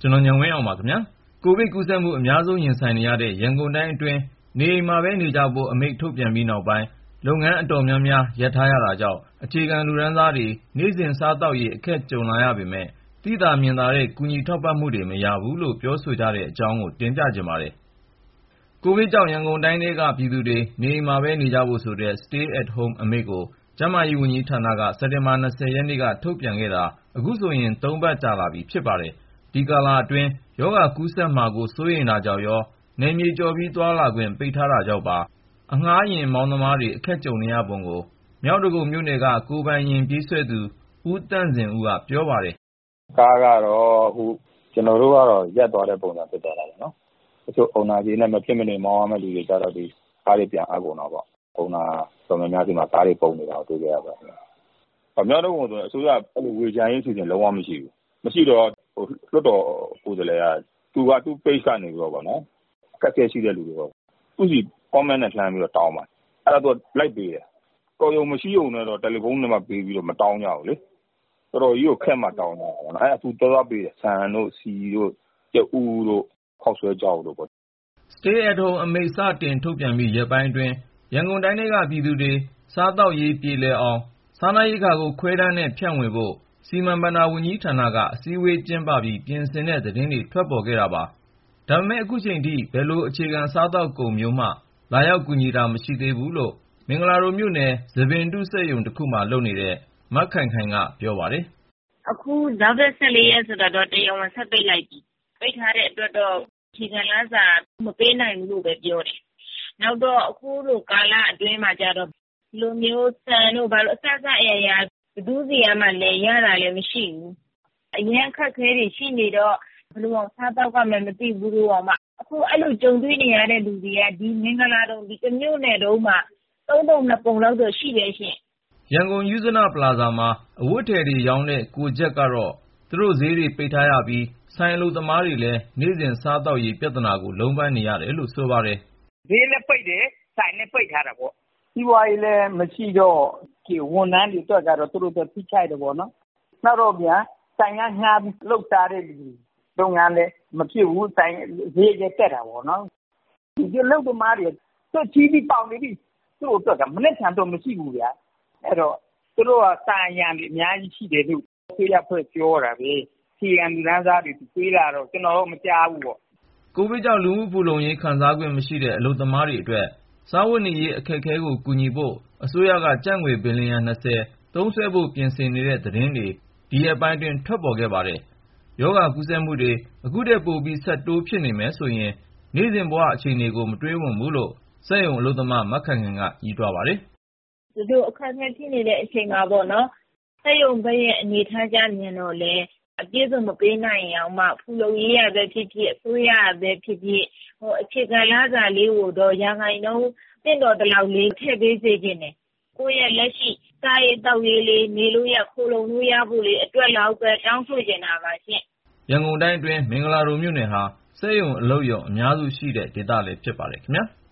ကျွန်တော်ဉာဏ်ဝင်းအောင်ပါခင်ဗျာကိုဗစ်ကူးစက်မှုအများဆုံးရင်ဆိုင်နေရတဲ့ရန်ကုန်တိုင်းအတွင်းနေအိမ်မှာပဲနေကြဖို့အမိန့်ထုတ်ပြန်ပြီးနောက်ပိုင်းလုပ်ငန်းအတော်များများရပ်ထားရတာကြောင့်အခြေခံလူတန်းစားတွေနေ့စဉ်စားသောက်ရေးအခက်ကြုံလာရပေမဲ့သိသာမြင်သာတဲ့ကူညီထောက်ပံ့မှုတွေမရဘူးလို့ပြောဆိုကြတဲ့အကြောင်းကိုတင်ပြချင်ပါတယ်ကိုဗစ်ကြောင့်ရန်ကုန်တိုင်းထဲကပြည်သူတွေနေအိမ်မှာပဲနေကြဖို့ဆိုတဲ့ Stay at Home အမိန့်ကိုကျန်းမာရေးဝန်ကြီးဌာနကစက်တင်ဘာ 20 ရက်နေ့ကထုတ်ပြန်ခဲ့တာအခုဆိုရင်3 ပတ်ကြာလာပြီဖြစ်ပါတယ်ဒီကာလအတွင်းရောဂါကူးစက်မှာကိုစိုးရိမ်တာကြောင့်ရောနယ်မြေကျော်ပြီးသွားလာခွင့်ပိတ်ထားတာကြောင့်ပါအငှားယာဉ်မောင်းသမားတွေအခက်ကြုံနေရပုံကိုမြောက်ဒဂုံမြို့နယ်ကကိုယ်ပိုင်ယာဉ်ပြေးဆွဲသူဦးတန့်စင်ဦးကပြောပါတယ်ကားကတော့အခုကျွန်တော်တို့ကတော့ရပ်သွားတဲ့ပုံစံဖြစ်သွားတာပေါ့နော်တချို့အုံနာကြီးနဲ့မဖြစ်မနေမောင်းရမယ့်လူတွေကြတော့ဒီကားတွေပြန်အပ်ကုန်တော့ပေါ့အုံနာတော်များများဒီမှာကားတွေပုံနေတာကိုတွေ့ကြရပါတယ်မြောက်ဒဂုံဆိုရင်အစိုးရအဲ့လိုဝေချမ်းရေးအစီအစဉ်လုံးဝမရှိဘူးမရှိတော့လွတ်တော်ကိုယ်စားလှယ်ကသူ့ page ကနေပြီးတော့ဗောနော်အခက်အခဲရှိတဲ့လူတွေပေါ့သူ့စီ comment နဲ့လှမ်းပြီးတော့တောင်းပါအဲ့ဒါသူလိုက်ပေးတယ်တော်ရုံမရှိုံနဲ့တော့တယ်လီဖုန်းနံပါတ်ပေးပြီးတော့မတောင်းကြဘူးလေတော်တော်ကြီးကိုခက်မှတောင်းတာပေါ့နော်အဲ့ဒါသူသွားပေးတယ်ဆန်တို့စီတို့ကြက်ဥတို့ခောက်ဆွဲကြောက်တို့ပေါ့ Stay at Home အမိန့်စတင်ထုတ်ပြန်ပြီးရက်ပိုင်းအတွင်းရန်ကုန်တိုင်းထဲကပြည်သူတွေစားသောက်ရေးပြေလည်အောင်စားနပ်ရိက္ခာကိုခွဲတမ်းနဲ့ဖြန့်ဝေဖို့စီမံဘဏ္ဍာဝန်ကြီးဌာနကအစည်းအဝေးကျင်းပပြီးပြင်ဆင်တဲ့သတင်းတွေထွက်ပေါ်ခဲ့တာပါဒါပေမဲ့အခုချိန်ထိဘယ်လိုအခြေခံစားသောက်ကုန်မျိုးမှလာရောက်ကူညီတာမရှိသေးဘူးလို့မင်္ဂလာဒုံမြို့နယ်သပင်တုစက်ရုံတစ်ခုမှာလုပ်နေတဲ့မခိုင်ခိုင်ကပြောပါတယ်အခုနောက်တဲ့14ရက်ဆိုတော့တရားဝင်ဆက်ပိတ်လိုက်ပြီပိတ်ထားတဲ့အတွက်တော့အခြေခံလစာမပေးနိုင်ဘူးလို့ပဲပြောတယ်နောက်တော့အခုလိုကာလအတွင်းမှာကြတော့လူမျိုးဆန်တို့ဘာလို့အဆက်ဆက်အရာဘယ်သူစီကမှလည်းရတာလည်းမရှိဘူးအရင်ခက်ခဲတွေရှိနေတော့ဘယ်လိုအောင်စားတော့ကမှမသိဘူးလို့အောင်မအခုအဲ့လိုကြုံတွေ့နေရတဲ့လူတွေကဒီမင်္ဂလာတုံဒီတစ်မြို့နယ်တုံးမှာ3 ပုံ 2 ပုံလောက်တော့ရှိတယ်ရှင်ရန်ကုန်ယူဇနာပလာဇာမှာအဝတ်ထည်တွေရောင်းတဲ့ကိုချက်ကတော့သူတို့ဈေးတွေပိတ်ထားရပြီးဆိုင်အလုပ်သမားတွေလည်းနေ့စဉ်စားသောက်ရေးပြဿနာကိုလုံးပန်းနေရတယ်လို့ဆိုပါတယ်ဈေးလည်းပိတ်တယ်ဆိုင်လည်းပိတ်ထားတာပေါ့စီးပွားရေးလည်းမရှိတော့ဝန်ထမ်းတွေအတွက်ကတော့သူတို့ဖိချိုက်တယ်ပေါ့နော်နောက်တော့ပြန်ဆိုင်ကငှားပြီးလှုပ်ရှားတဲ့လူလုပ်ငန်းလည်းမဖြစ်ဘူးဆိုင်ဈေးလည်းတက်တာပေါ့နော်ဒီလှုပ်သမားတွေသူချီးပြီးပေါင်နေပြီသူ့အတွက်ကမနဲ့ချန်တော့မရှိဘူးဗျာအဲ့တော့သူတို့ကစာရန်တွေအများကြီးရှိတယ်လို့ဆေးရဖွဲ့ပြောတာပဲစီရန်လူသားတွေပြေးလာတော့ကျွန်တော်တို့မကြားဘူးပေါ့ကိုဗစ်ကြောင့်လူမှုဖူလုံရေးခံစားခွင့်မရှိတဲ့အလုပ်သမားတွေအတွက်စားဝတ်နေရေးအခက်အခဲကိုကူညီဖို့အစိုးရကကျပ်ငွေဘီလီယံ 20သုံးစွဲဖို့ပြင်ဆင်နေတဲ့သတင်းတွေဒီရက်ပိုင်းတွင်ထွက်ပေါ်ခဲ့ပါတယ်ရောဂါကူးစက်မှုတွေအခုတည်းပိုပြီးဆက်တိုးဖြစ်နေမယ်ဆိုရင်နေ့စဉ်ဘဝအခြေအနေကိုမတွေးဝံ့ဘူးလို့စက်ရုံအလုပ်သမားမခိုင်ခိုင်ကကြီးတွားပါတယ်သူတို့အခက်အခဲဖြစ်နေတဲ့အချိန်မှာပေါ့နော်စက်ရုံဘက်ရဲ့အနေထားကြမြင်တော့လေအပြည့်စုံမပေးနိုင်အောင်မှဖူလုံရေးရပဲဖြစ်ဖြစ်အစိုးရရပဲဖြစ်ဖြစ်အခြေခံလစာလေးကိုတော့ရာခိုင်နှုန်းတင့်တော်တလောက်လေးထည့်ပေးစေခြင်းနဲ့ကိုယ့်ရဲ့လက်ရှိစားရေးတောက်ရေးလေးနေလို့ရခိုးလုံလို့ရဖို့လေးအတွက်လောက်ပဲတောင်းဆိုနေတာပါရှင်ရန်ကုန်တိုင်းအတွင်းမင်္ဂလာဒုံမြို့နယ်ဟာစက်ရုံအလုပ်ရုံအများစုရှိတဲ့ဒေသလည်းဖြစ်ပါတယ်ခင်ဗျာ